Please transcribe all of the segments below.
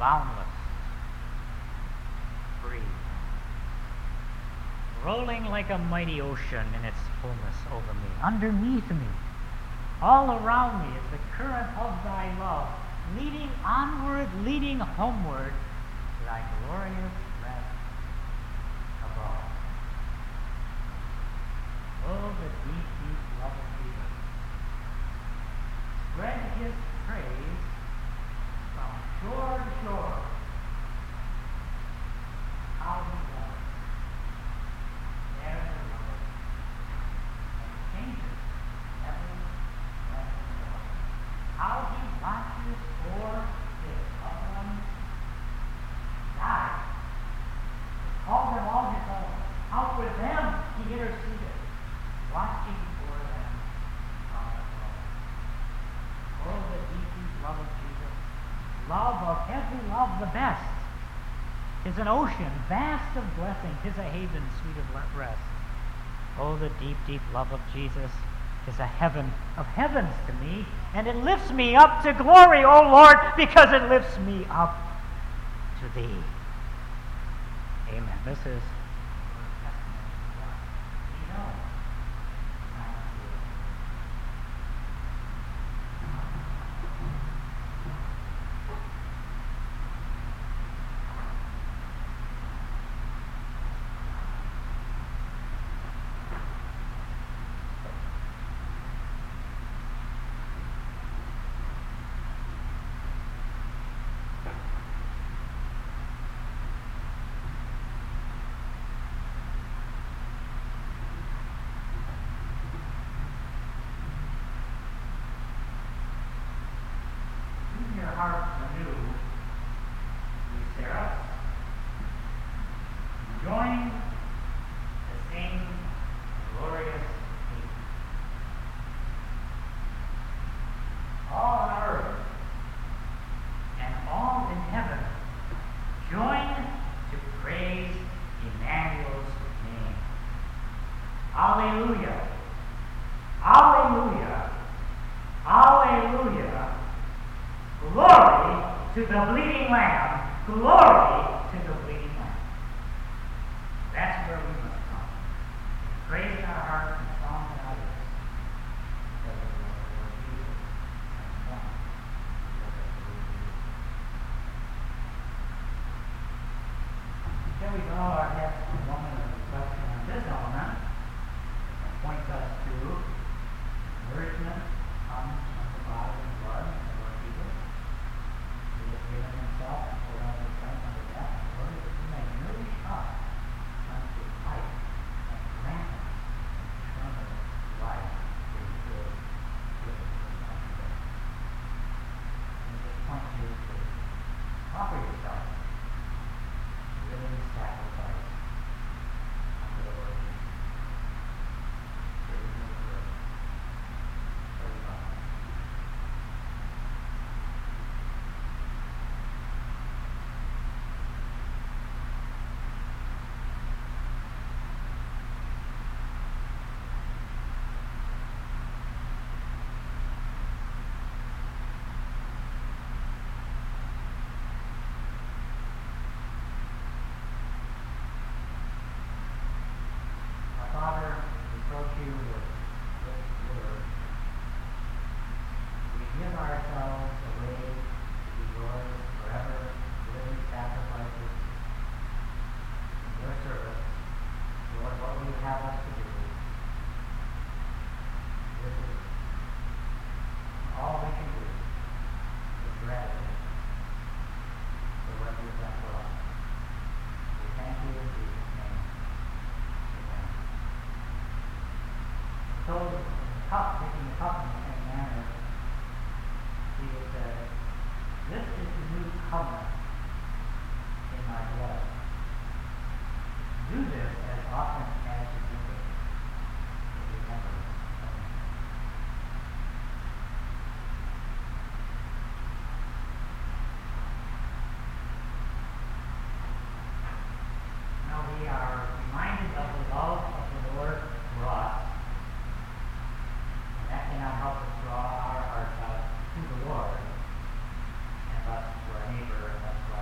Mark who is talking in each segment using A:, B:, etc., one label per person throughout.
A: boundless, free, rolling like a mighty ocean in its fullness over me, underneath me. All around me is the current of thy love, leading onward, leading homeward to thy glorious rest above. Oh, the deep, deep love of Jesus. Spread his praise from shore to shore. How he loves. There he loves. And changes every breath of love. How he watches o'er his loved ones die. Call them all his own. How for them he interceded, watching for them from the throne. Oh, the deep, deep love of Jesus. Love of every love the best. 'Tis an ocean vast of blessing. 'Tis a haven sweet of rest. Oh, the deep, deep love of Jesus. 'Tis a heaven of heavens to me, and it lifts me up to glory, O Lord, because it lifts me up to thee. Amen. This is we know. Hearts anew, you seraphs, join to sing glorious hymn. All on earth and all in heaven, join to praise Emmanuel's name. Alleluia! Alleluia! Alleluia! Glory to the bleeding Lamb. Glory to the bleeding Lamb. That's where we must come. Praise in our hearts and song in our lips. Because of the Lord Jesus and one. Because of the Lord Jesus. Shall we bow our heads for a moment of reflection on this element that points us to nourishment comes from the body and blood of the Lord Jesus. He has given himself and poured out his life unto death in order that he may nourish us unto life and grant us eternal life through his giving himself to us. And just point you to offer yourself a living sacrifice unto the Lord Jesus. Praise the Lord. Praise God. Father, we approach you with this word. We give ourselves away to be yours forever, living sacrifices in your service. Lord, what will you have us to do? This is all we can do is gratitude for what you've done for us. We thank you in Jesus' name. Amen. So, taking the cup in the same manner, Jesus said, "This is the new covenant in my blood. Do this as often as you drink it, in remembrance of me." Now we are reminded of the love of the Lord for us. And that cannot help us draw our hearts out to the Lord, and thus to our neighbor, and thus to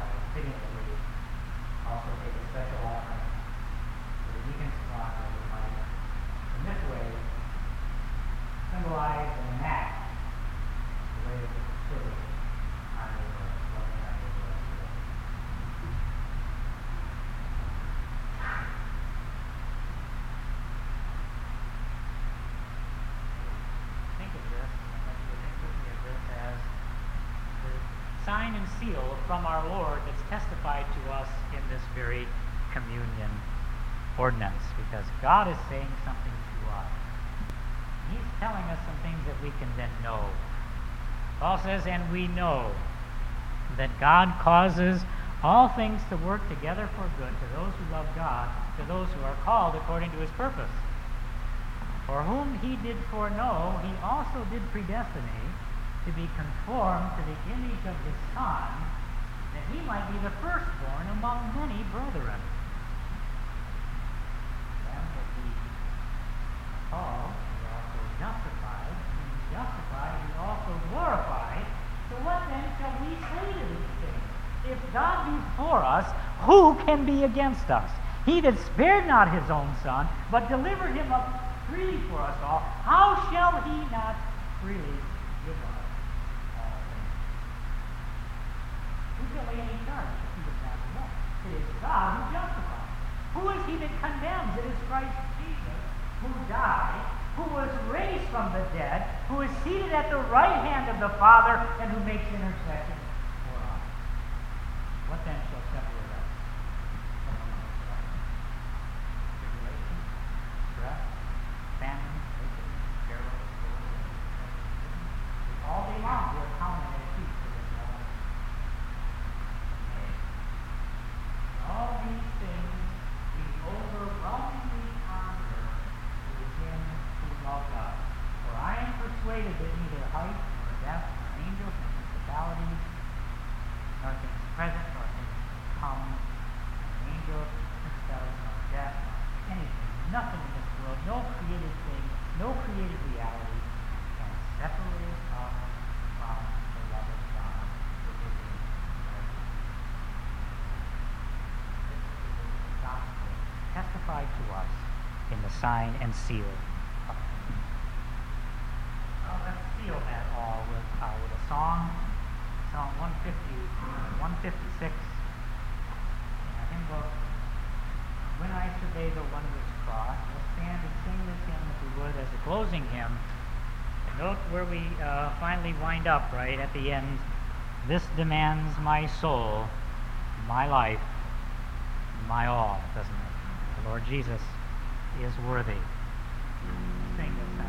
A: sign and seal from our Lord that's testified to us in this very communion ordinance, because God is saying something to us. He's telling us some things that we can then know. Paul says, and we know that God causes all things to work together for good to those who love God, to those who are called according to his purpose. For whom he did foreknow, he also did predestinate to be conformed to the image of his Son, that he might be the firstborn among many brethren. Then if he called, he also justified. When he justified, he also glorified. So what then shall we say to these things? If God be for us, who can be against us? He that spared not his own Son, but delivered him up freely for us all, how shall he not freely give us all things? Who shall lay any charge if he does not elect? It is God who justifies. Who is he that condemns? It is Christ Jesus, who died, who was raised from the dead, who is seated at the right hand of the Father, and who makes intercession for us. What then shall separate us from the love of Christ? Tribulation, stress, famine, nakedness, peril, sword, all day long we are counted as sheep for this moment. All these things we overwhelmingly conquer through him who loved us. For I am persuaded that neither height, nor depth, nor angels, nor principalities, nor things present, nor things to come, nor angels, principalities, nor death, nor anything, nothing in this world, no created thing, no created reality can separate us from the love of God which is in Christ Jesus. This is the gospel testified to us in the sign and seal of communion. Well, let's seal that all with a song, Psalm 150, 156, in our hymn book. When I survey the wondrous cross, we'll stand and sing this hymn, if we would, as a closing hymn. And note where we finally wind up, right at the end. This demands my soul, my life, my all, doesn't it? The Lord Jesus is worthy. Sing this.